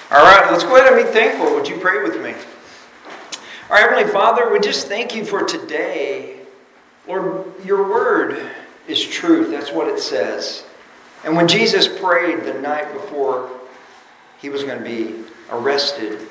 All right, let's go ahead and be thankful. Would you pray with me? Our Heavenly Father, we just thank you for today. Lord, your word is truth. That's what it says. And when Jesus prayed the night before he was going to be arrested,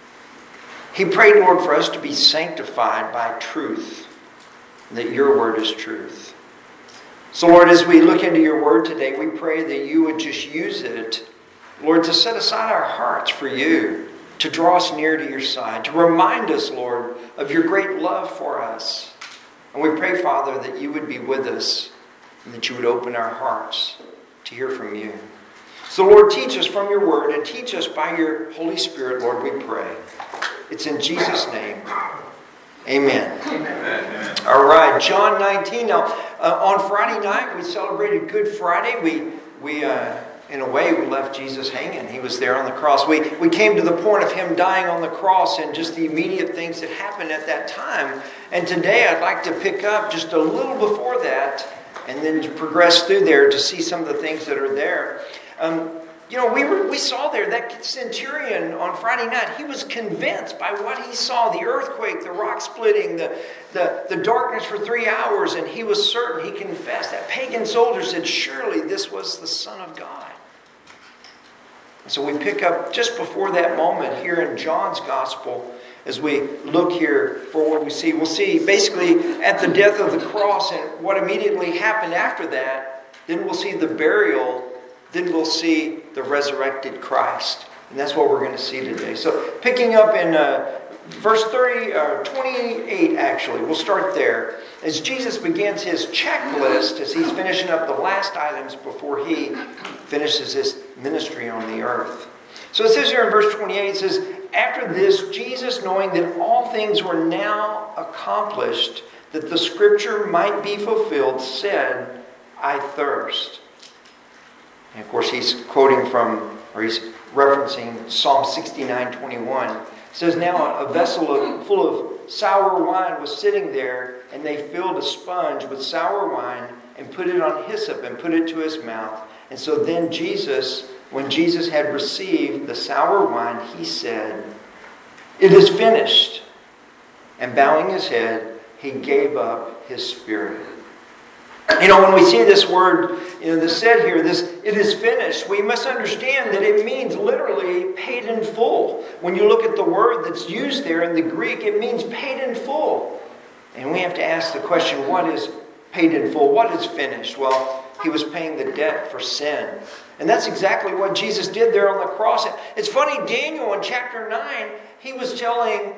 he prayed, Lord, for us to be sanctified by truth, that your word is truth. So, Lord, as we look into your word today, we pray that you would just use it, Lord, to set aside our hearts for you, to draw us near to your side, to remind us, Lord, of your great love for us. And we pray, Father, that you would be with us and that you would open our hearts to hear from you. So, Lord, teach us from your word and teach us by your Holy Spirit, Lord, we pray. It's in Jesus' name. Amen. Amen. All right, John 19. Now, on Friday night, we celebrated Good Friday. We in a way, we left Jesus hanging. He was there on the cross. We came to the point of him dying on the cross and just the immediate things that happened at that time. And today, I'd like to pick up just a little before that and then progress through there to see some of the things that are there. We saw there that centurion on Friday night. He was convinced by what he saw, the earthquake, the rock splitting, the darkness for 3 hours, and he was certain, he confessed. That pagan soldier said, surely this was the Son of God. So we pick up just before that moment here in John's Gospel as we look here for what we see. We'll see basically at the death of the cross and what immediately happened after that. Then we'll see the burial. Then we'll see the resurrected Christ. And that's what we're going to see today. So picking up in verse 28 actually. We'll start there. As Jesus begins his checklist, as he's finishing up the last items before he finishes his ministry on the earth. So it says here in verse 28, it says, after this, Jesus, knowing that all things were now accomplished, that the scripture might be fulfilled, said, I thirst. And of course, he's quoting from, or he's referencing Psalm 69:21. It says, now a vessel full of sour wine was sitting there, and they filled a sponge with sour wine and put it on hyssop and put it to his mouth. And so then Jesus, when Jesus had received the sour wine, he said, it is finished. And bowing his head, he gave up his spirit. When we see this word, this said here, it is finished, we must understand that it means literally paid in full. When you look at the word that's used there in the Greek, it means paid in full. And we have to ask the question, what is paid in full? What is finished? Well, he was paying the debt for sin. And that's exactly what Jesus did there on the cross. It's funny, Daniel in chapter 9, he was telling,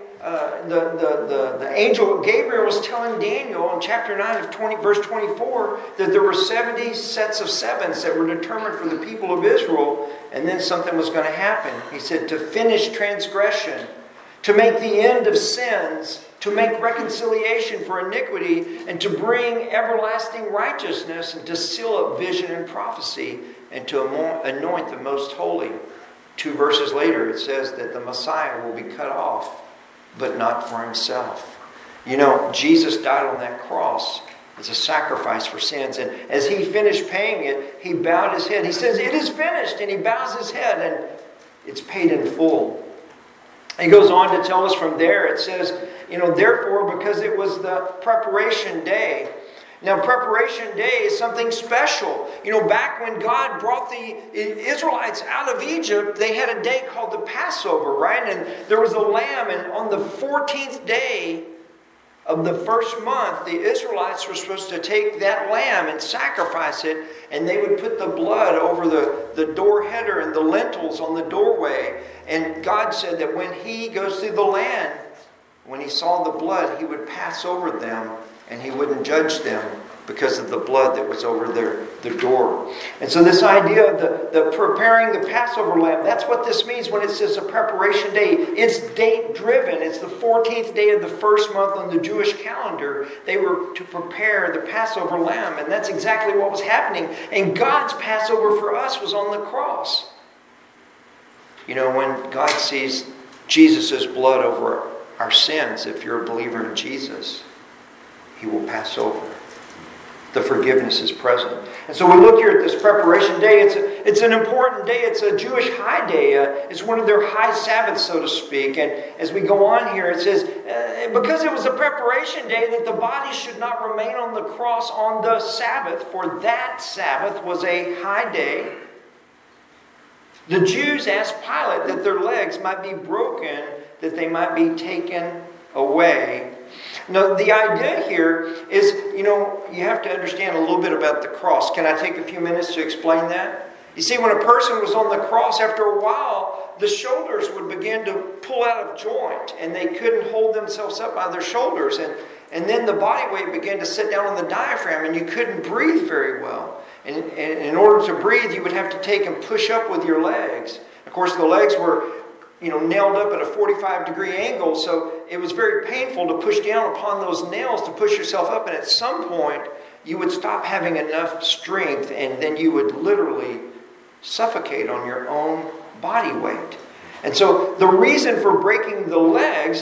the angel Gabriel was telling Daniel in chapter 9 of verse 24 that there were 70 sets of sevens that were determined for the people of Israel, and then something was going to happen. He said to finish transgression, to make the end of sins, to make reconciliation for iniquity, and to bring everlasting righteousness, and to seal up vision and prophecy, and to anoint the most holy. 2 verses later, it says that the Messiah will be cut off, but not for himself. Jesus died on that cross as a sacrifice for sins. And as he finished paying it, he bowed his head. He says, it is finished. And he bows his head, and it's paid in full. He goes on to tell us from there, it says, therefore, because it was the preparation day. Now, preparation day is something special. Back when God brought the Israelites out of Egypt, they had a day called the Passover, right? And there was a lamb, and on the 14th day of the first month, the Israelites were supposed to take that lamb and sacrifice it, and they would put the blood over the door header and the lintels on the doorway. And God said that when he goes through the land, when he saw the blood, he would pass over them, and he wouldn't judge them because of the blood that was over the door. And so this idea of the preparing the Passover lamb, that's what this means when it says a preparation day. It's date driven. It's the 14th day of the first month on the Jewish calendar. They were to prepare the Passover lamb, and that's exactly what was happening. And God's Passover for us was on the cross. When God sees Jesus' blood over our sins, if you're a believer in Jesus, he will pass over. The forgiveness is present. And so we look here at this preparation day. it's an important day. It's a Jewish high day. It's one of their high Sabbaths, so to speak. And as we go on here, it says, because it was a preparation day, that the body should not remain on the cross on the Sabbath, for that Sabbath was a high day. The Jews asked Pilate that their legs might be broken, that they might be taken away. Now, the idea here is, you have to understand a little bit about the cross. Can I take a few minutes to explain that? You see, when a person was on the cross, after a while, the shoulders would begin to pull out of joint, and they couldn't hold themselves up by their shoulders. And then the body weight began to sit down on the diaphragm, and you couldn't breathe very well. And in order to breathe, you would have to take and push up with your legs. Of course, the legs were nailed up at a 45-degree angle, so it was very painful to push down upon those nails to push yourself up, and at some point, you would stop having enough strength, and then you would literally suffocate on your own body weight. And so the reason for breaking the legs,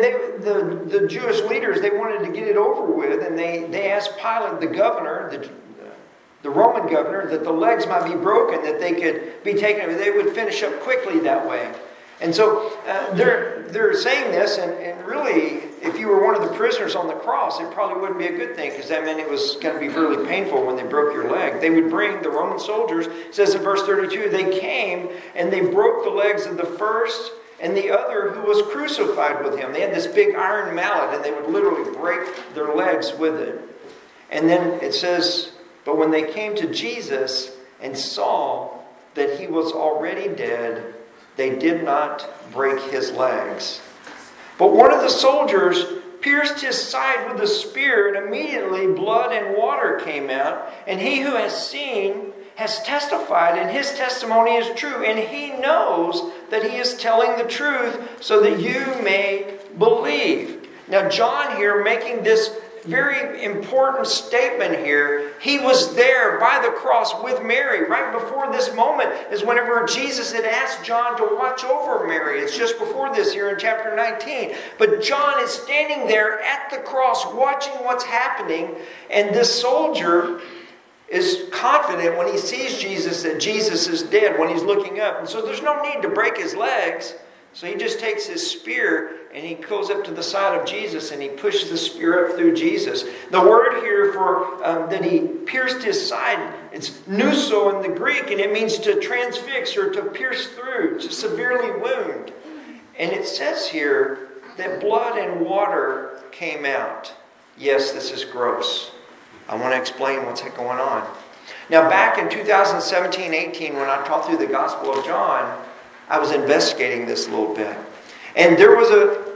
the Jewish leaders, they wanted to get it over with, and they asked Pilate, the governor, the Roman governor, that the legs might be broken, that they could be taken, they would finish up quickly that way. And so they're saying this, and really, if you were one of the prisoners on the cross, it probably wouldn't be a good thing, because that meant it was going to be really painful when they broke your leg. They would bring the Roman soldiers, it says in verse 32, they came and they broke the legs of the first and the other who was crucified with him. They had this big iron mallet, and they would literally break their legs with it. And then it says, but when they came to Jesus and saw that he was already dead, they did not break his legs. But one of the soldiers pierced his side with a spear, and immediately blood and water came out. And he who has seen has testified, and his testimony is true. And he knows that he is telling the truth, so that you may believe. Now, John here making this very important statement here. He was there by the cross with Mary. Right before this moment is whenever Jesus had asked John to watch over Mary. It's just before this here in chapter 19. But John is standing there at the cross watching what's happening. And this soldier is confident when he sees Jesus that Jesus is dead when he's looking up. And so there's no need to break his legs. So he just takes his spear and he goes up to the side of Jesus and he pushes the spear up through Jesus. The word here for that he pierced his side, it's nuso in the Greek, and it means to transfix or to pierce through, to severely wound. And it says here that blood and water came out. Yes, this is gross. I want to explain what's going on. Now, back in 2017-18, when I taught through the Gospel of John, I was investigating this a little bit. And there was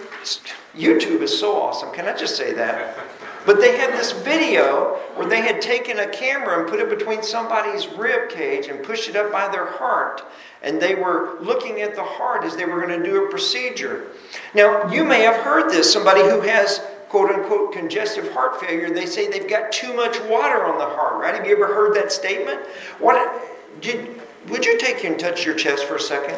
YouTube is so awesome. Can I just say that? But they had this video where they had taken a camera and put it between somebody's rib cage and pushed it up by their heart. And they were looking at the heart as they were going to do a procedure. Now, you may have heard this. Somebody who has quote-unquote congestive heart failure, they say they've got too much water on the heart, right? Have you ever heard that statement? Would you take and touch your chest for a second?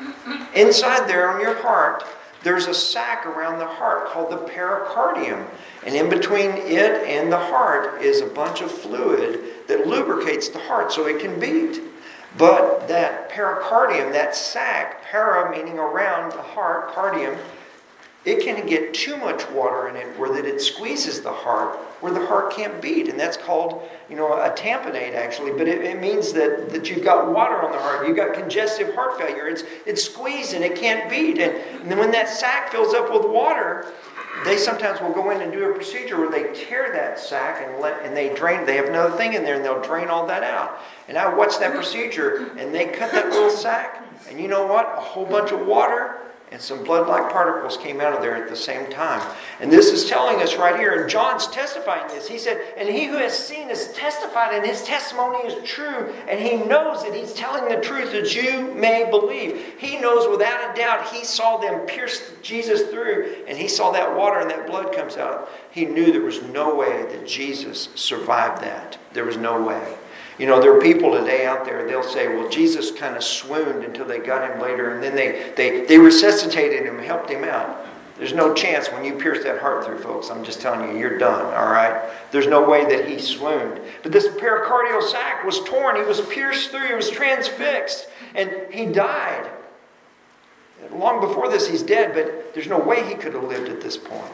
Inside there on your heart, there's a sac around the heart called the pericardium. And in between it and the heart is a bunch of fluid that lubricates the heart so it can beat. But that pericardium, that sac, para meaning around the heart, cardium, it can get too much water in it where that it squeezes the heart where the heart can't beat. And that's called, a tamponade actually. But it means that you've got water on the heart. You've got congestive heart failure. It's squeezed and it can't beat. And then when that sac fills up with water, they sometimes will go in and do a procedure where they tear that sac and they drain. They have another thing in there and they'll drain all that out. And I watched that procedure and they cut that little sac. And you know what? A whole bunch of water and some blood-like particles came out of there at the same time. And this is telling us right here, and John's testifying this. He said, and he who has seen is testified, and his testimony is true, and he knows that he's telling the truth that you may believe. He knows without a doubt he saw them pierce Jesus through, and he saw that water and that blood comes out. He knew there was no way that Jesus survived that. There was no way. There are people today out there, they'll say, well, Jesus kind of swooned until they got him later, and then they resuscitated him and helped him out. There's no chance when you pierce that heart through, folks. I'm just telling you, you're done, all right? There's no way that he swooned. But this pericardial sac was torn. He was pierced through. He was transfixed. And he died. Long before this, he's dead, but there's no way he could have lived at this point.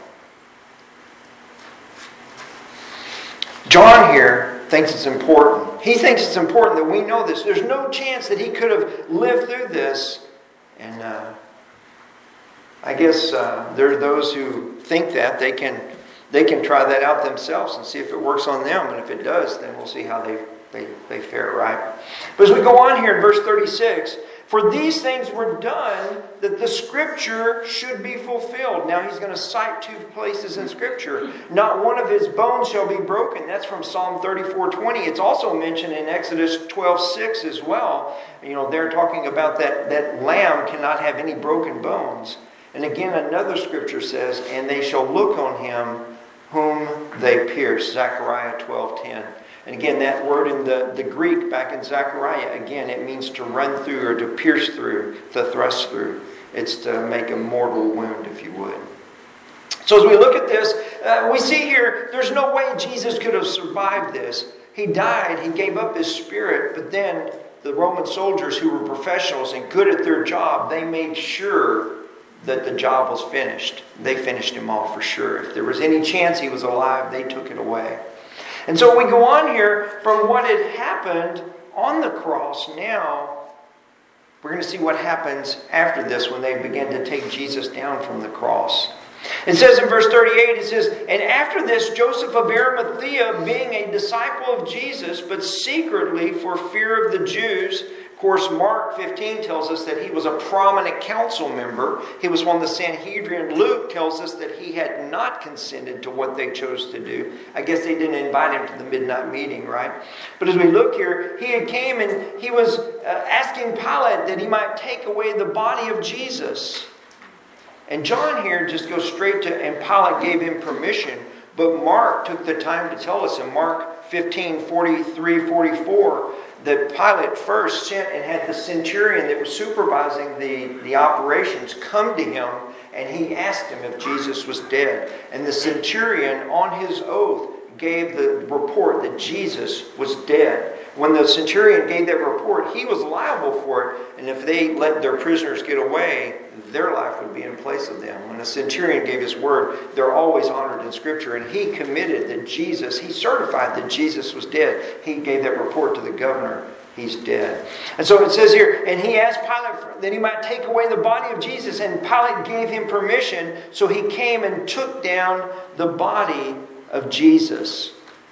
John here thinks it's important. He thinks it's important that we know this. There's no chance that he could have lived through this. And I guess there are those who think that they can try that out themselves and see if it works on them. And if it does, then we'll see how they fare, right? But as we go on here in verse 36, for these things were done that the Scripture should be fulfilled. Now he's going to cite two places in Scripture. Not one of his bones shall be broken. That's from Psalm 34:20. It's also mentioned in Exodus 12:6 as well. You know, they're talking about that lamb cannot have any broken bones. And again, another Scripture says, and they shall look on him whom they pierced. Zechariah 12:10. And again, that word in the Greek back in Zechariah, again, it means to run through or to pierce through, to thrust through. It's to make a mortal wound, if you would. So as we look at this, we see here, there's no way Jesus could have survived this. He died, he gave up his spirit, but then the Roman soldiers who were professionals and good at their job, they made sure that the job was finished. They finished him off for sure. If there was any chance he was alive, they took it away. And so we go on here from what had happened on the cross. Now, we're going to see what happens after this when they begin to take Jesus down from the cross. It says in verse 38, it says, and after this, Joseph of Arimathea, being a disciple of Jesus, but secretly for fear of the Jews. Of course, Mark 15 tells us that he was a prominent council member. He was one of the Sanhedrin. Luke tells us that he had not consented to what they chose to do. I guess they didn't invite him to the midnight meeting, right? But as we look here, he had came and he was asking Pilate that he might take away the body of Jesus. And John here just goes straight to, and Pilate gave him permission. But Mark took the time to tell us in Mark 15, 43, 44, that Pilate first sent and had the centurion that was supervising the operations come to him, and he asked him if Jesus was dead. And the centurion, on his oath, gave the report that Jesus was dead. When the centurion gave that report, he was liable for it. And if they let their prisoners get away, their life would be in place of them. When the centurion gave his word, they're always honored in Scripture. And he committed that Jesus, he certified that Jesus was dead. He gave that report to the governor. He's dead. And so it says here, and he asked Pilate that he might take away the body of Jesus. And Pilate gave him permission. So he came and took down the body of Jesus.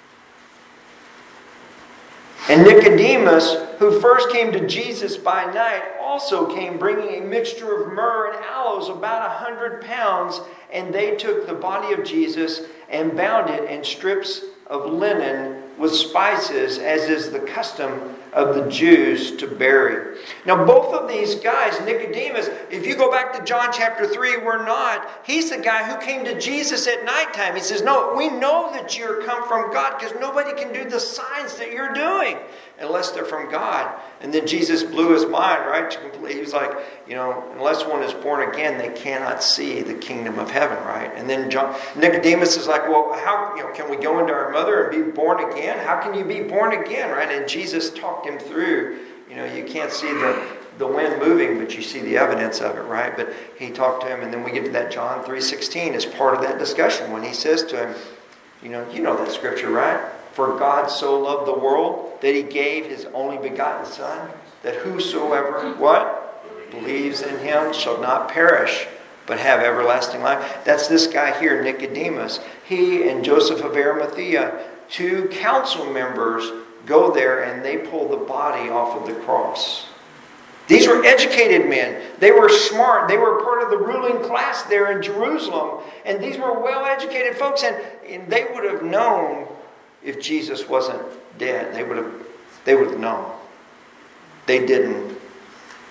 And Nicodemus, who first came to Jesus by night, also came bringing a mixture of myrrh and aloes, about 100 pounds. And they took the body of Jesus and bound it in strips of linen with spices, as is the custom of the Jews to bury. Now, both of these guys, Nicodemus, if you go back to John chapter 3, he's the guy who came to Jesus at nighttime. He says, no, we know that you're come from God because nobody can do the signs that you're doing unless they're from God. And then Jesus blew his mind, right? He was like, unless one is born again, they cannot see the kingdom of heaven, right? And then Nicodemus is like, well, how can we go into our mother and be born again? How can you be born again, right? And Jesus talked him through, you can't see the wind moving, but you see the evidence of it, right? But he talked to him, and then we get to that John 3:16 as part of that discussion when he says to him, you know that scripture, right? For God so loved the world that he gave his only begotten Son, that whosoever, believes in him shall not perish, but have everlasting life. That's this guy here, Nicodemus. He and Joseph of Arimathea, two council members, go there and they pull the body off of the cross. These were educated men. They were smart. They were part of the ruling class there in Jerusalem. And these were well-educated folks. And they would have known if Jesus wasn't dead. They would have known. They didn't.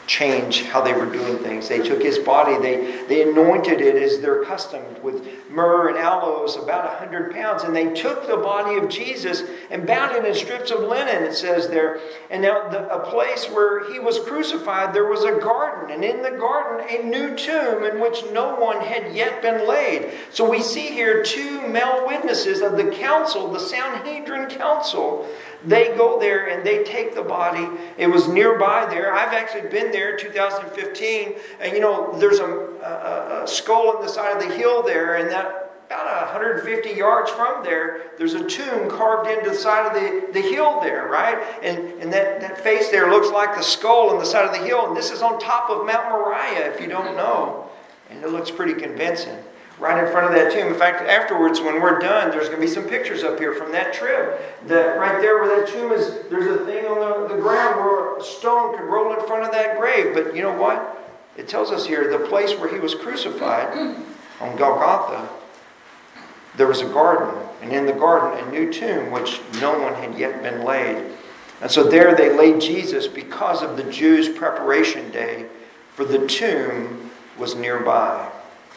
change how they were doing things. They took his body, they anointed it as their custom with myrrh and aloes, about 100 pounds. And they took the body of Jesus and bound it in strips of linen, it says there. And now a place where he was crucified, there was a garden. And in the garden, a new tomb in which no one had yet been laid. So we see here two male witnesses of the council, the Sanhedrin council. They go there and they take the body. It was nearby there. I've actually been there 2015. And there's a skull on the side of the hill there. And that about 150 yards from there, there's a tomb carved into the side of the hill there, right? And that face there looks like the skull on the side of the hill. And this is on top of Mount Moriah, if you don't know. And it looks pretty convincing. Right in front of that tomb. In fact, afterwards, when we're done, there's going to be some pictures up here from that trip. Right there where that tomb is, there's a thing on the ground where a stone could roll in front of that grave. But you know what? It tells us here, the place where he was crucified, on Golgotha, there was a garden. And in the garden, a new tomb, which no one had yet been laid. And so there they laid Jesus because of the Jews' preparation day, for the tomb was nearby.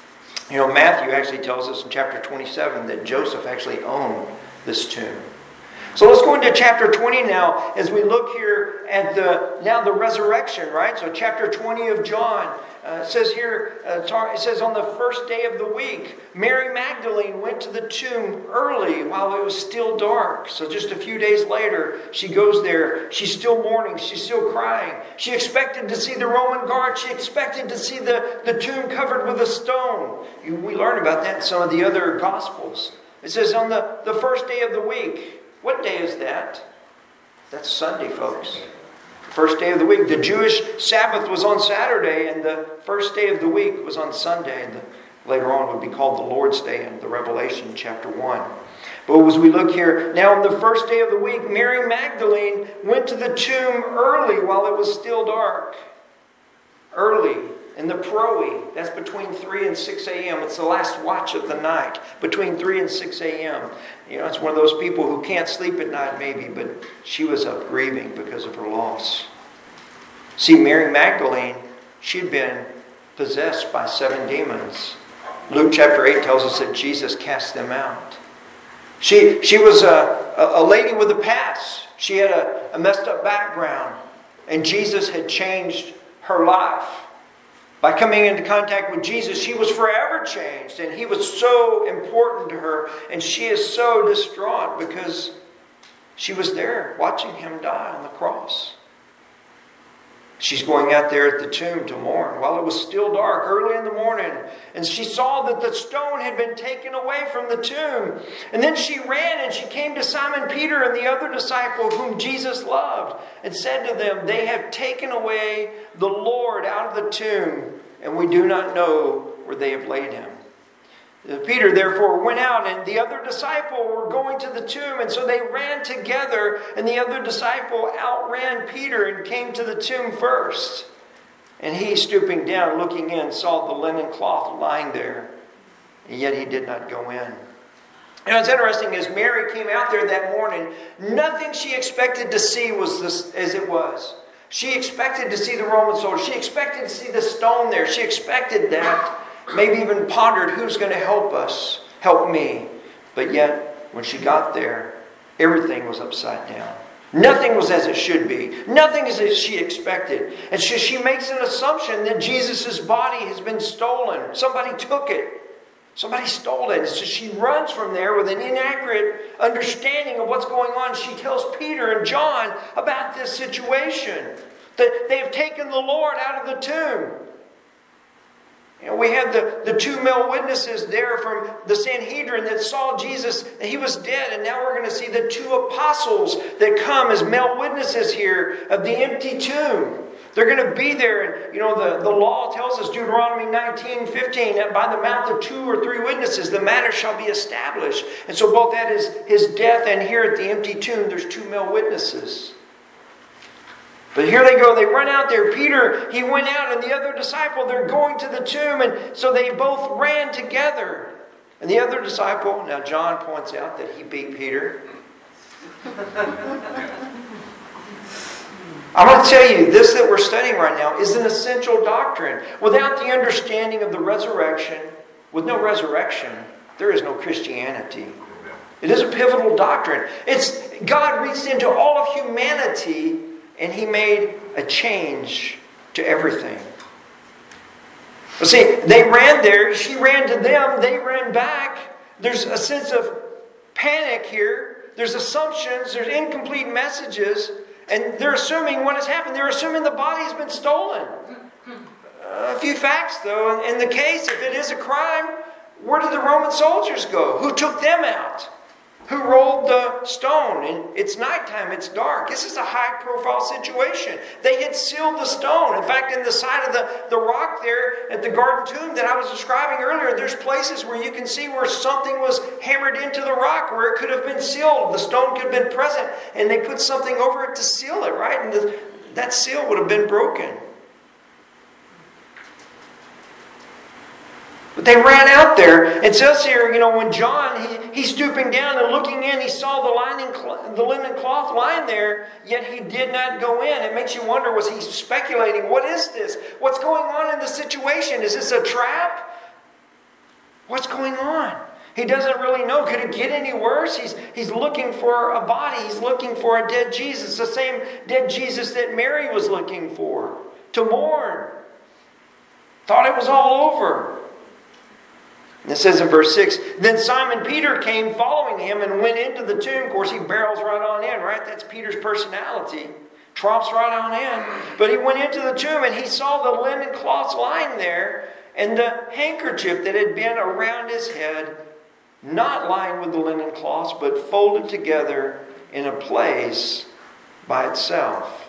Matthew actually tells us in chapter 27 that Joseph actually owned this tomb. So let's go into chapter 20 now as we look here at the resurrection, right? So chapter 20 of John. It says here, it says on the first day of the week, Mary Magdalene went to the tomb early while it was still dark. So just a few days later, she goes there. She's still mourning. She's still crying. She expected to see the Roman guard. She expected to see the tomb covered with a stone. We learn about that in some of the other Gospels. It says on the first day of the week. What day is that? That's Sunday, folks. First day of the week. The Jewish Sabbath was on Saturday, and the first day of the week was on Sunday. And later on would be called the Lord's Day in the Revelation chapter 1. But as we look here, now on the first day of the week, Mary Magdalene went to the tomb early while it was still dark. Early. In the proe, that's between 3 and 6 a.m. It's the last watch of the night, between 3 and 6 a.m. It's one of those people who can't sleep at night maybe, but she was up grieving because of her loss. See, Mary Magdalene, she'd been possessed by 7 demons. Luke chapter 8 tells us that Jesus cast them out. She was a lady with a past. She had a messed up background, and Jesus had changed her life. By coming into contact with Jesus, she was forever changed. And he was so important to her. And she is so distraught because she was there watching him die on the cross. She's going out there at the tomb to mourn while it was still dark, early in the morning. And she saw that the stone had been taken away from the tomb. And then she ran and she came to Simon Peter and the other disciple whom Jesus loved and said to them, "They have taken away the Lord out of the tomb, and we do not know where they have laid him." Peter therefore went out, and the other disciple were going to the tomb, and so they ran together, and the other disciple outran Peter and came to the tomb first. And he, stooping down, looking in, saw the linen cloth lying there, and yet he did not go in. And what's interesting is Mary came out there that morning. Nothing she expected to see was this as it was. She expected to see the Roman soldiers. She expected to see the stone there. She expected that. Maybe even pondered, who's going to help us? Help me. But yet, when she got there, everything was upside down. Nothing was as it should be. Nothing is as she expected. And so she makes an assumption that Jesus' body has been stolen. Somebody took it. Somebody stole it. And so she runs from there with an inaccurate understanding of what's going on. She tells Peter and John about this situation. That they have taken the Lord out of the tomb. We had the 2 male witnesses there from the Sanhedrin that saw Jesus, and he was dead. And now we're going to see the 2 apostles that come as male witnesses here of the empty tomb. They're going to be there. And, the law tells us, Deuteronomy 19:15, that by the mouth of 2 or 3 witnesses, the matter shall be established. And so both at his death and here at the empty tomb, there's 2 male witnesses. But here they go. They run out there. Peter, he went out, and the other disciple, they're going to the tomb. And so they both ran together. And the other disciple, now John points out that he beat Peter. I want to tell you, this that we're studying right now is an essential doctrine. Without the understanding of the resurrection, with no resurrection, there is no Christianity. It is a pivotal doctrine. It's God reached into all of humanity and He made a change to everything. Well, see, they ran there. She ran to them. They ran back. There's a sense of panic here. There's assumptions. There's incomplete messages. And they're assuming what has happened. They're assuming the body has been stolen. A few facts, though. In the case, if it is a crime, where did the Roman soldiers go? Who took them out? Who rolled the stone? And it's nighttime. It's dark. This is a high-profile situation. They had sealed the stone. In fact, in the side of the rock there at the garden tomb that I was describing earlier, there's places where you can see where something was hammered into the rock, where it could have been sealed. The stone could have been present, and they put something over it to seal it, right? And that seal would have been broken. But they ran out there. It says here, when John, he's stooping down and looking in, he saw the linen cloth lying there, yet he did not go in. It makes you wonder, was he speculating? What is this? What's going on in the situation? Is this a trap? What's going on? He doesn't really know. Could it get any worse? He's looking for a body. He's looking for a dead Jesus. The same dead Jesus that Mary was looking for. To mourn. Thought it was all over. And it says in verse 6, then Simon Peter came following him and went into the tomb. Of course, he barrels right on in, right? That's Peter's personality. Tromps right on in. But he went into the tomb and he saw the linen cloths lying there and the handkerchief that had been around his head, not lying with the linen cloths, but folded together in a place by itself.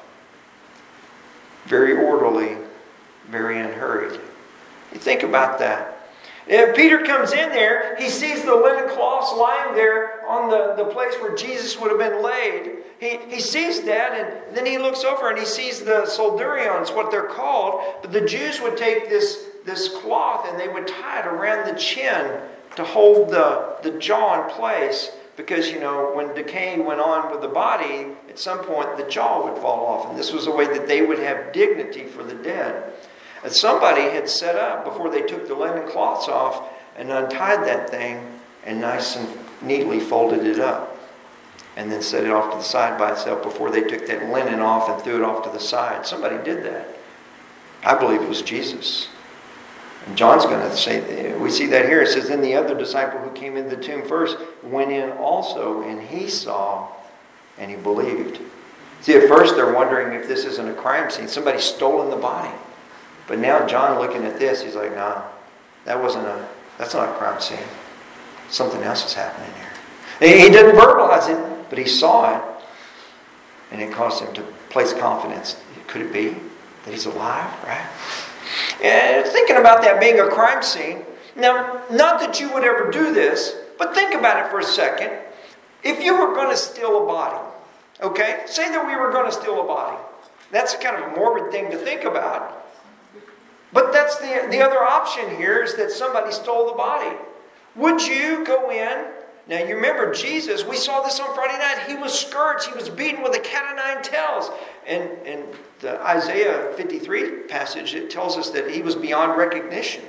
Very orderly, very unhurried. You think about that. And Peter comes in there, he sees the linen cloths lying there on the place where Jesus would have been laid. He sees that, and then he looks over and he sees the solderions, what they're called. But the Jews would take this cloth and they would tie it around the chin to hold the jaw in place. Because, when decay went on with the body, at some point the jaw would fall off. And this was a way that they would have dignity for the dead. And somebody had set up, before they took the linen cloths off, and untied that thing and nice and neatly folded it up. And then set it off to the side by itself before they took that linen off and threw it off to the side. Somebody did that. I believe it was Jesus. And John's going to say, we see that here. It says, then the other disciple who came into the tomb first went in also, and he saw, and he believed. See, at first they're wondering if this isn't a crime scene. Somebody's stolen the body. But now John looking at this, he's like, no, that's not a crime scene. Something else is happening here. And he didn't verbalize it, but he saw it. And it caused him to place confidence. Could it be that he's alive, right? And thinking about that being a crime scene. Now, not that you would ever do this, but think about it for a second. If you were going to steal a body, okay? Say that we were going to steal a body. That's kind of a morbid thing to think about. But that's the other option here, is that somebody stole the body. Would you go in? Now you remember Jesus, we saw this on Friday night. He was scourged. He was beaten with a cat o' nine tails. And the Isaiah 53 passage, it tells us that he was beyond recognition.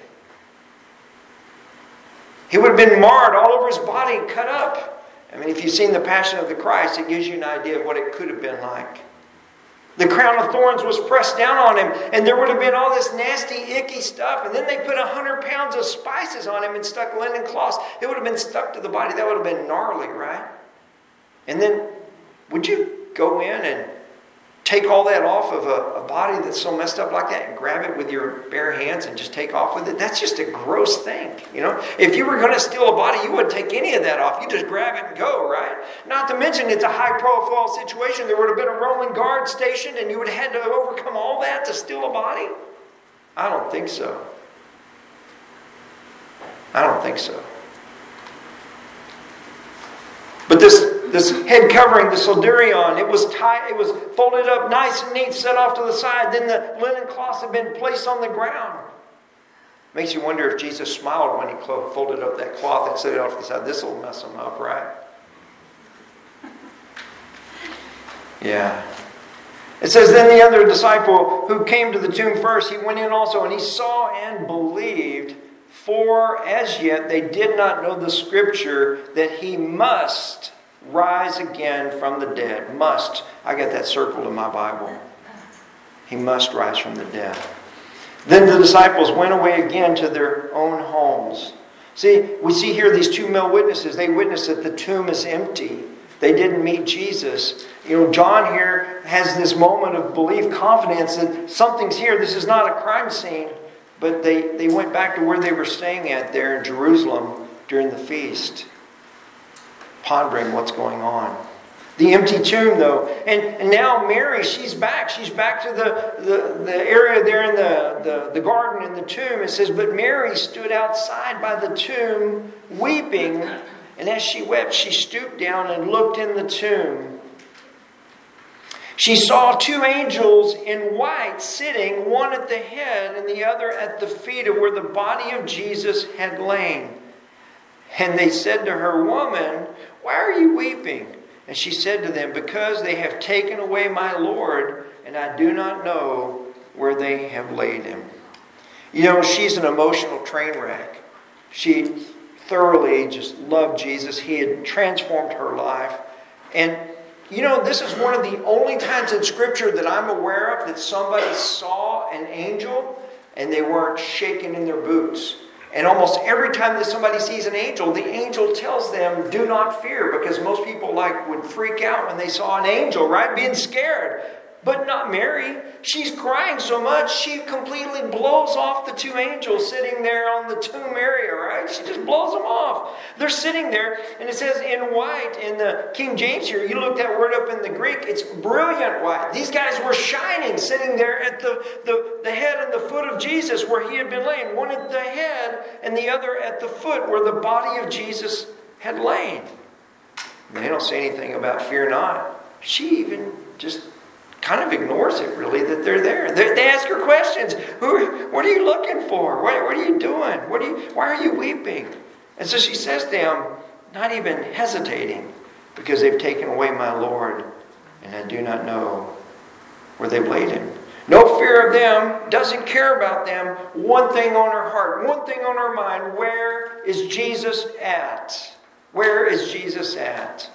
He would have been marred all over his body, cut up. I mean, if you've seen the Passion of the Christ, it gives you an idea of what it could have been like. The crown of thorns was pressed down on him, and there would have been all this nasty, icky stuff. And then they put 100 pounds of spices on him and stuck linen cloths. It would have been stuck to the body. That would have been gnarly, right? And then, would you go in and take all that off of a body that's so messed up like that and grab it with your bare hands and just take off with it? That's just a gross thing, If you were going to steal a body, you wouldn't take any of that off. You just grab it and go, right? Not to mention it's a high-profile situation. There would have been a Roman guard stationed and you would have had to overcome all that to steal a body? I don't think so. I don't think so. But this head covering, the solderion, it was tied, it was folded up nice and neat, set off to the side. Then the linen cloths had been placed on the ground. Makes you wonder if Jesus smiled when he folded up that cloth and set it off to the side. This will mess him up, right? Yeah. It says, then the other disciple who came to the tomb first, he went in also, and he saw and believed, for as yet they did not know the scripture that he must rise again from the dead. Must. I got that circled in my Bible. He must rise from the dead. Then the disciples went away again to their own homes. See, we see here these two male witnesses. They witnessed that the tomb is empty. They didn't meet Jesus. John here has this moment of belief, confidence that something's here. This is not a crime scene. But they went back to where they were staying at there in Jerusalem during the feast, pondering what's going on. The empty tomb, though. And now Mary, she's back. She's back to the area there in the garden in the tomb. It says, but Mary stood outside by the tomb weeping. And as she wept, she stooped down and looked in the tomb. She saw two angels in white sitting, one at the head and the other at the feet of where the body of Jesus had lain. And they said to her, woman, why are you weeping? And she said to them, because they have taken away my Lord, and I do not know where they have laid him. She's an emotional train wreck. She thoroughly just loved Jesus. He had transformed her life. And this is one of the only times in Scripture that I'm aware of that somebody saw an angel and they weren't shaking in their boots. And almost every time that somebody sees an angel, the angel tells them, do not fear, because most people would freak out when they saw an angel, right? Being scared. But not Mary. She's crying so much, she completely blows off the two angels sitting there on the tomb area, right? She just blows them off. They're sitting there, and it says in white, in the King James here, you look that word up in the Greek, it's brilliant white. These guys were shining, sitting there at the head and the foot of Jesus where he had been laying. One at the head and the other at the foot where the body of Jesus had lain. And they don't say anything about fear not. She even just kind of ignores it, really, that they're there. They ask her questions. What are you looking for? What are you doing? Why are you weeping? And so she says to them, not even hesitating, because they've taken away my Lord, and I do not know where they've laid him. No fear of them, doesn't care about them. One thing on her heart, one thing on her mind. Where is Jesus at? Where is Jesus at?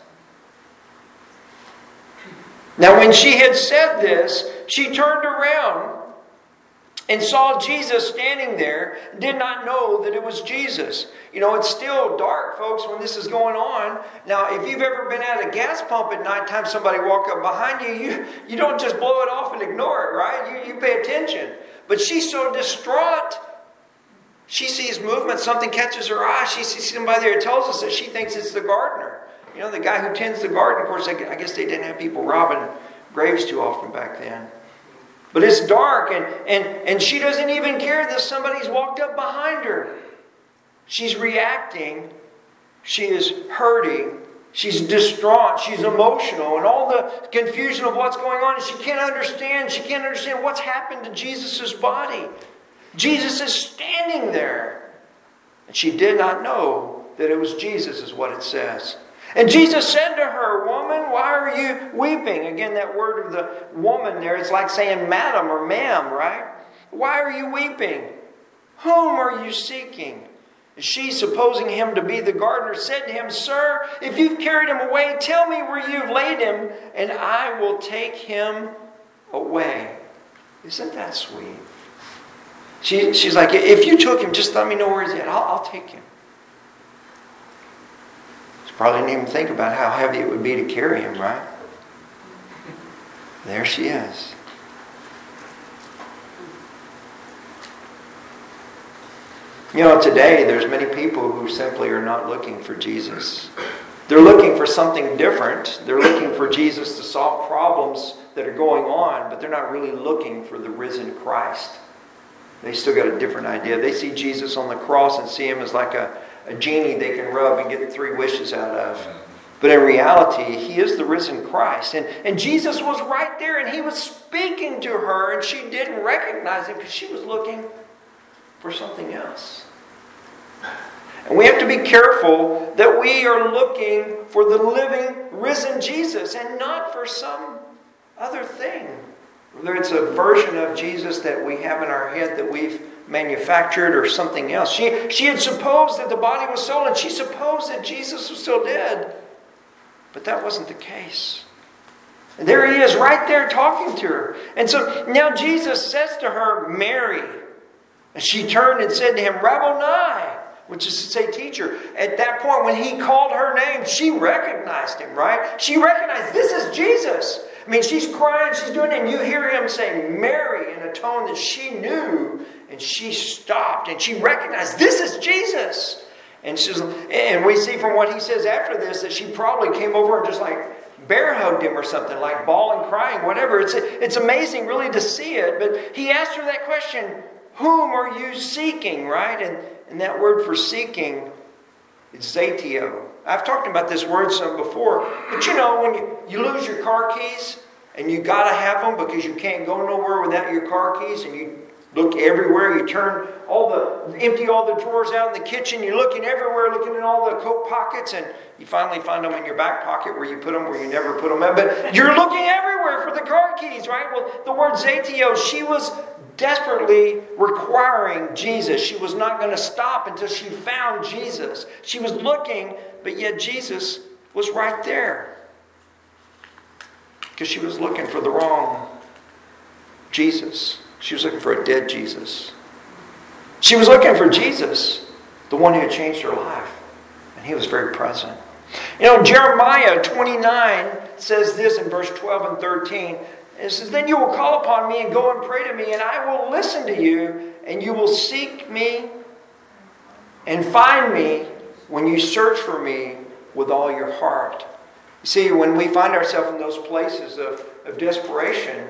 Now when she had said this, she turned around and saw Jesus standing there, did not know that it was Jesus. It's still dark, folks, when this is going on. Now, if you've ever been at a gas pump at nighttime, somebody walk up behind you, you don't just blow it off and ignore it, right? You pay attention. But she's so distraught. She sees movement, something catches her eye. She sees somebody there. It tells us that she thinks it's the gardener. The guy who tends the garden. Of course, I guess they didn't have people robbing graves too often back then. But it's dark, and she doesn't even care that somebody's walked up behind her. She's reacting. She is hurting. She's distraught. She's emotional. And all the confusion of what's going on, and she can't understand. She can't understand what's happened to Jesus' body. Jesus is standing there. And she did not know that it was Jesus, is what it says. And Jesus said to her, woman, why are you weeping? Again, that word of the woman there, it's like saying madam or ma'am, right? Why are you weeping? Whom are you seeking? And she, supposing him to be the gardener, said to him, sir, if you've carried him away, tell me where you've laid him, and I will take him away. Isn't that sweet? She's like, if you took him, just let me know where he's at. I'll take him. Probably didn't even think about how heavy it would be to carry him, right? There she is. Today there's many people who simply are not looking for Jesus. They're looking for something different. They're looking for Jesus to solve problems that are going on, but they're not really looking for the risen Christ. They still got a different idea. They see Jesus on the cross and see him as like a genie they can rub and get 3 wishes out of. But in reality, he is the risen Christ. And Jesus was right there, and he was speaking to her, and she didn't recognize him because she was looking for something else. And we have to be careful that we are looking for the living, risen Jesus and not for some other thing. Whether it's a version of Jesus that we have in our head that we've manufactured or something else. She had supposed that the body was stolen. She supposed that Jesus was still dead. But that wasn't the case. And there he is right there talking to her. And so now Jesus says to her, Mary. And she turned and said to him, Rabboni, which is to say teacher. At that point when he called her name, she recognized him, right? She recognized this is Jesus. I mean, she's crying, she's doing it, and you hear him saying Mary in a tone that she knew, and she stopped and she recognized this is Jesus. And we see from what he says after this that she probably came over and just like bear hugged him or something, like bawling, crying, whatever. It's amazing really to see it. But he asked her that question, whom are you seeking, right? And that word for seeking is zetio. I've talked about this word some before, but you know, when you lose your car keys and you got to have them because you can't go nowhere without your car keys, and you look everywhere, you empty all the drawers out in the kitchen, you're looking everywhere, looking in all the coat pockets, and you finally find them in your back pocket where you put them, where you never put them in. But you're looking everywhere for the car keys, right? Well, the word zetio, she was desperately requiring Jesus. She was not going to stop until she found Jesus. She was looking, but yet Jesus was right there. Because she was looking for the wrong Jesus. She was looking for a dead Jesus. She was looking for Jesus, the one who had changed her life. And he was very present. You know, Jeremiah 29 says this in verse 12 and 13. It says, then you will call upon me and go and pray to me, and I will listen to you, and you will seek me and find me when you search for me with all your heart. You see, when we find ourselves in those places of desperation,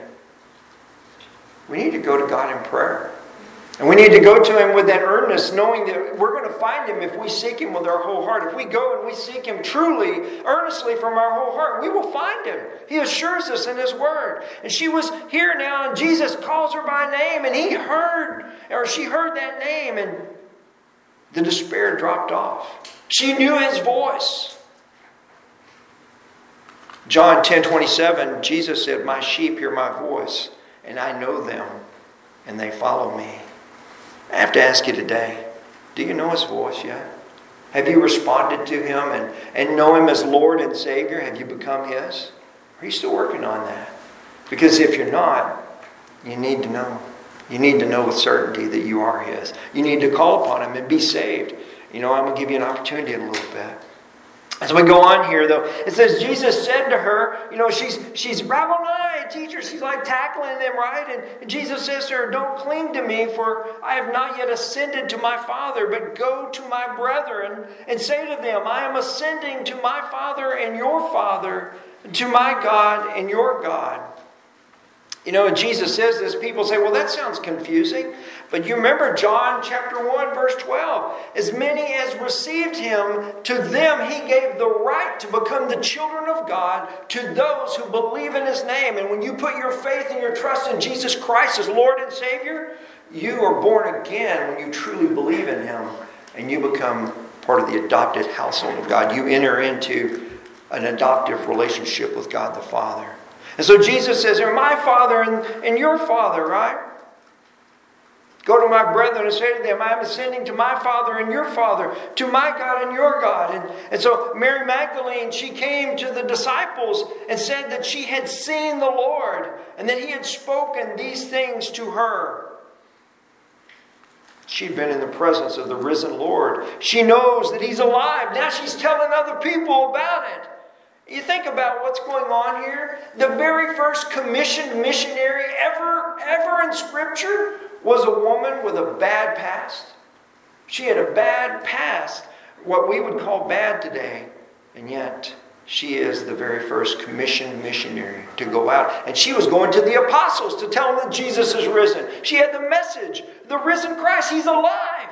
we need to go to God in prayer. And we need to go to Him with that earnestness, knowing that we're going to find Him if we seek Him with our whole heart. If we go and we seek Him truly, earnestly from our whole heart, we will find Him. He assures us in His Word. And she was here now, and Jesus calls her by name, and she heard that name, and the despair dropped off. She knew His voice. John 10:27, Jesus said, my sheep hear my voice, and I know them, and they follow me. I have to ask you today, do you know His voice yet? Have you responded to Him and know Him as Lord and Savior? Have you become His? Are you still working on that? Because if you're not, you need to know. You need to know with certainty that you are His. You need to call upon Him and be saved. You know, I'm going to give you an opportunity in a little bit. As we go on here, though, it says Jesus said to her, you know, she's Rabboni, teacher. She's like tackling them, right? And Jesus says to her, don't cling to me, for I have not yet ascended to my Father, but go to my brethren and say to them, I am ascending to my Father and your Father, to my God and your God. You know, when Jesus says this, people say, well, that sounds confusing. But you remember John chapter 1, verse 12. As many as received Him, to them He gave the right to become the children of God, to those who believe in His name. And when you put your faith and your trust in Jesus Christ as Lord and Savior, you are born again when you truly believe in Him. And you become part of the adopted household of God. You enter into an adoptive relationship with God the Father. And so Jesus says, "You're my Father and your Father," right? Go to my brethren and say to them, I am ascending to my Father and your Father, to my God and your God. And so Mary Magdalene, she came to the disciples and said that she had seen the Lord and that He had spoken these things to her. She'd been in the presence of the risen Lord. She knows that He's alive. Now she's telling other people about it. You think about what's going on here. The very first commissioned missionary ever in Scripture was a woman with a bad past. She had a bad past, what we would call bad today. And yet, she is the very first commissioned missionary to go out. And she was going to the apostles to tell them that Jesus is risen. She had the message, the risen Christ, He's alive.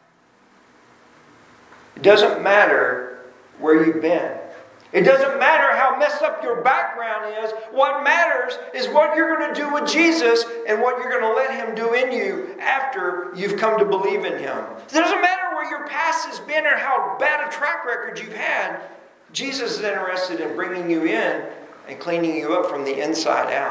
It doesn't matter where you've been. It doesn't matter how messed up your background is. What matters is what you're going to do with Jesus and what you're going to let Him do in you after you've come to believe in Him. It doesn't matter where your past has been or how bad a track record you've had. Jesus is interested in bringing you in and cleaning you up from the inside out.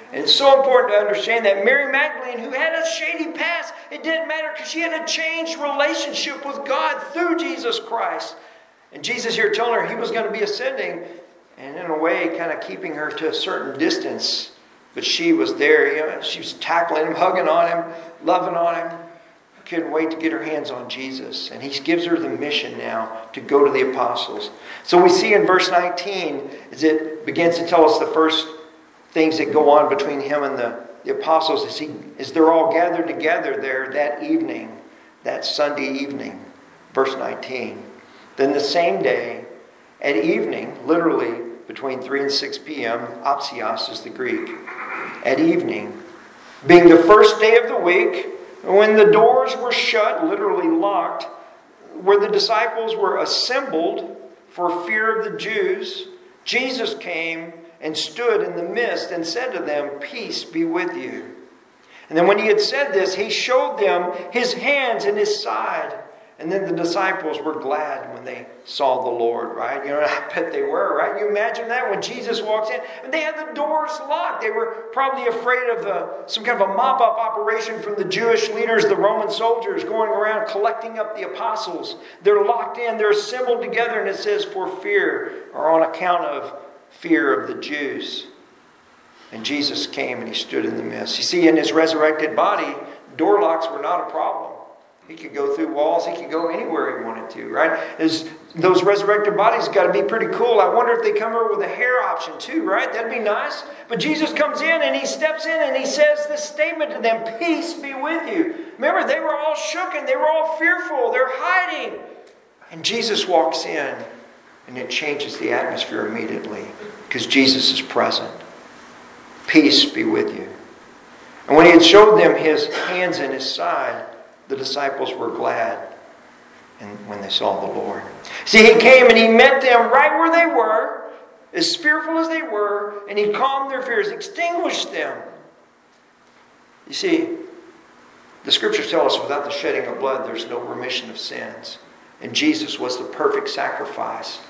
And it's so important to understand that Mary Magdalene, who had a shady past, it didn't matter because she had a changed relationship with God through Jesus Christ. And Jesus here telling her he was going to be ascending, and in a way kind of keeping her to a certain distance. But she was there. She was tackling him, hugging on him, loving on him. Couldn't wait to get her hands on Jesus. And he gives her the mission now to go to the apostles. So we see in verse 19, as it begins to tell us the first things that go on between him and the apostles, as they're all gathered together there that evening, that Sunday evening. Verse 19. Then the same day, at evening, literally between 3 and 6 p.m., Opsios is the Greek, at evening, being the first day of the week, when the doors were shut, literally locked, where the disciples were assembled for fear of the Jews, Jesus came and stood in the midst and said to them, "Peace be with you." And then when he had said this, he showed them his hands and his side. And then the disciples were glad when they saw the Lord, right? I bet they were, right? You imagine that when Jesus walks in. And they had the doors locked. They were probably afraid of some kind of a mop-up operation from the Jewish leaders, the Roman soldiers, going around collecting up the apostles. They're locked in. They're assembled together. And it says, for fear, or on account of fear of the Jews. And Jesus came and he stood in the midst. You see, in his resurrected body, door locks were not a problem. He could go through walls. He could go anywhere he wanted to, right? Those resurrected bodies got to be pretty cool. I wonder if they come over with a hair option too, right? That'd be nice. But Jesus comes in and he steps in and he says this statement to them, "Peace be with you." Remember, they were all shook and they were all fearful. They're hiding. And Jesus walks in and it changes the atmosphere immediately because Jesus is present. Peace be with you. And when he had showed them his hands and his side, the disciples were glad and when they saw the Lord. See, he came and he met them right where they were, as fearful as they were, and he calmed their fears, extinguished them. You see, the scriptures tell us without the shedding of blood, there's no remission of sins. And Jesus was the perfect sacrifice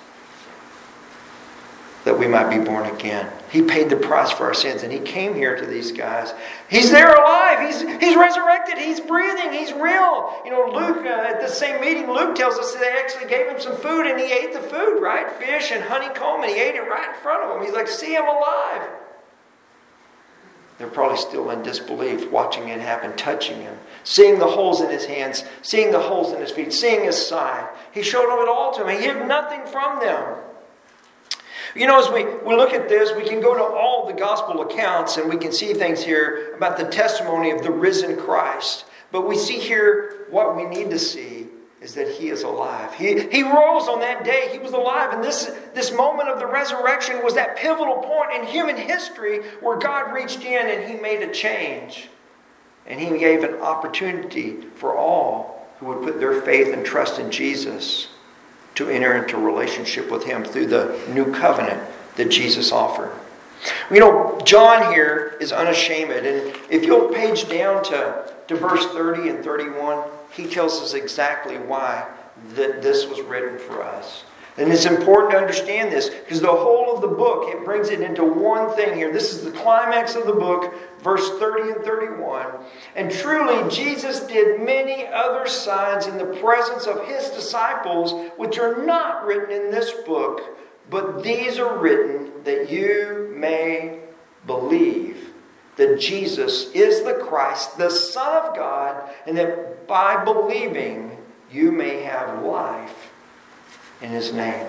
that we might be born again. He paid the price for our sins, and he came here to these guys. He's there alive. He's resurrected. He's breathing. He's real. Luke, at the same meeting, Luke tells us that they actually gave him some food, and he ate the food, right? Fish and honeycomb, and he ate it right in front of him. He's like, see him alive. They're probably still in disbelief, watching it happen, touching him, seeing the holes in his hands, seeing the holes in his feet, seeing his side. He showed them it all to them. He hid nothing from them. As we look at this, we can go to all the gospel accounts and we can see things here about the testimony of the risen Christ. But we see here what we need to see is that he is alive. He rose on that day. He was alive. And this moment of the resurrection was that pivotal point in human history where God reached in and he made a change. And he gave an opportunity for all who would put their faith and trust in Jesus to enter into relationship with him through the new covenant that Jesus offered. John here is unashamed. And if you'll page down to verse 30 and 31, he tells us exactly why that this was written for us. And it's important to understand this because the whole of the book, it brings it into one thing here. This is the climax of the book, verse 30 and 31. And truly, Jesus did many other signs in the presence of his disciples, which are not written in this book, but these are written that you may believe that Jesus is the Christ, the Son of God, and that by believing you may have life in his name.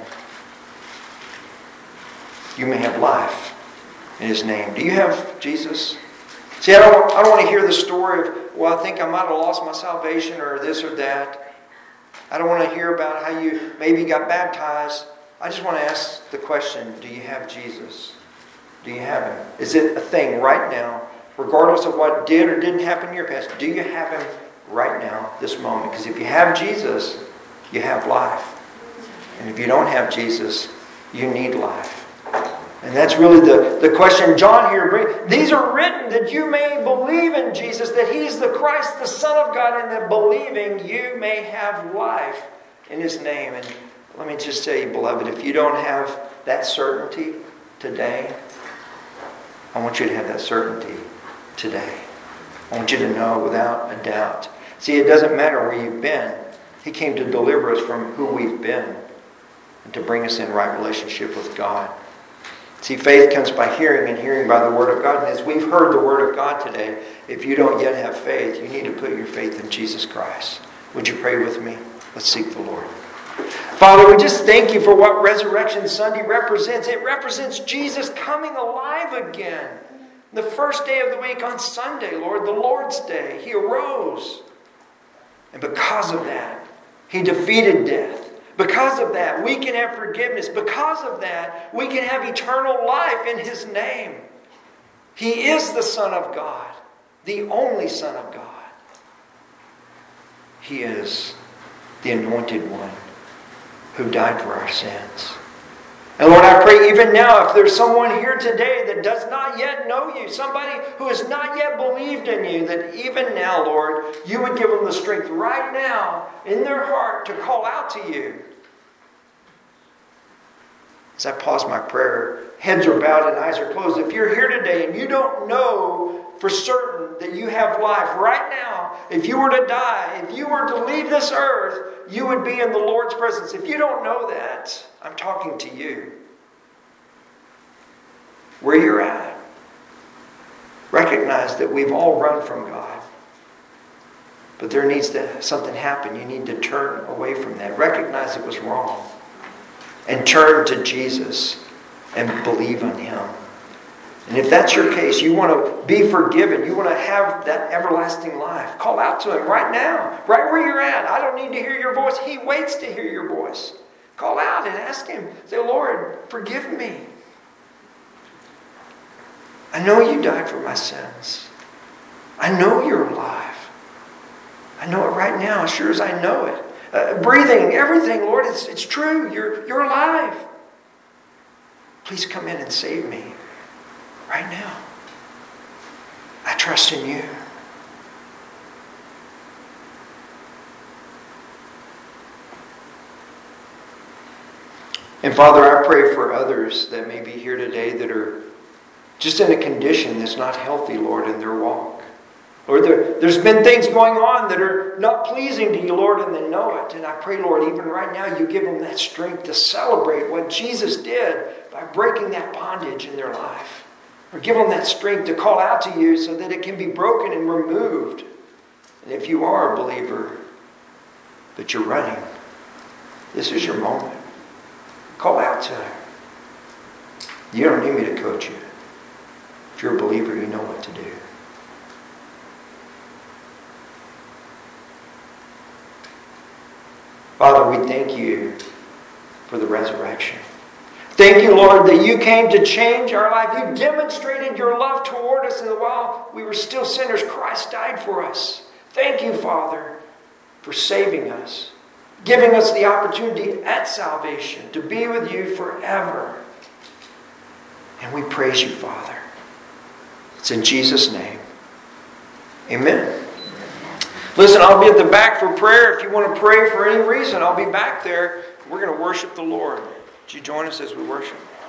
You may have life in his name. Do you have Jesus? See, I don't want to hear the story of, well, I think I might have lost my salvation or this or that. I don't want to hear about how you maybe got baptized. I just want to ask the question, do you have Jesus? Do you have him? Is it a thing right now, regardless of what did or didn't happen in your past? Do you have him right now, this moment? Because if you have Jesus, you have life. And if you don't have Jesus, you need life. And that's really the question John here brings. These are written that you may believe in Jesus, that he's the Christ, the Son of God, and that believing you may have life in his name. And let me just say, beloved, if you don't have that certainty today, I want you to have that certainty today. I want you to know without a doubt. See, it doesn't matter where you've been. He came to deliver us from who we've been and to bring us in right relationship with God. See, faith comes by hearing and hearing by the Word of God. And as we've heard the Word of God today, if you don't yet have faith, you need to put your faith in Jesus Christ. Would you pray with me? Let's seek the Lord. Father, we just thank you for what Resurrection Sunday represents. It represents Jesus coming alive again. The first day of the week on Sunday, Lord, the Lord's Day, He arose. And because of that, He defeated death. Because of that, we can have forgiveness. Because of that, we can have eternal life in His name. He is the Son of God, the only Son of God. He is the Anointed One who died for our sins. And Lord, I pray even now, if there's someone here today that does not yet know you, somebody who has not yet believed in you, that even now, Lord, you would give them the strength right now in their heart to call out to you. As I pause my prayer, heads are bowed and eyes are closed. If you're here today and you don't know for certain that you have life right now, if you were to die, if you were to leave this earth, you would be in the Lord's presence. If you don't know that, I'm talking to you. Where you're at, recognize that we've all run from God. But there needs to something happen. You need to turn away from that. Recognize it was wrong. And turn to Jesus and believe on Him. And if that's your case, you want to be forgiven, you want to have that everlasting life, call out to Him right now, right where you're at. I don't need to hear your voice. He waits to hear your voice. Call out and ask Him. Say, Lord, forgive me. I know you died for my sins. I know you're alive. I know it right now, as sure as I know it. Breathing, everything, Lord, it's true. You're alive. Please come in and save me right now. I trust in you. And Father, I pray for others that may be here today that are just in a condition that's not healthy, Lord, in their walk. Lord, there's been things going on that are not pleasing to you, Lord, and they know it. And I pray, Lord, even right now, you give them that strength to celebrate what Jesus did by breaking that bondage in their life. Or give them that strength to call out to you so that it can be broken and removed. And if you are a believer, but you're running, this is your moment. Call out to Him. You don't need me to coach you. If you're a believer, you know what to do. Father, we thank you for the resurrection. Thank you, Lord, that you came to change our life. You demonstrated your love toward us, and while we were still sinners, Christ died for us. Thank you, Father, for saving us, giving us the opportunity at salvation to be with you forever. And we praise you, Father. It's in Jesus' name. Amen. Listen, I'll be at the back for prayer. If you want to pray for any reason, I'll be back there. We're going to worship the Lord. Would you join us as we worship?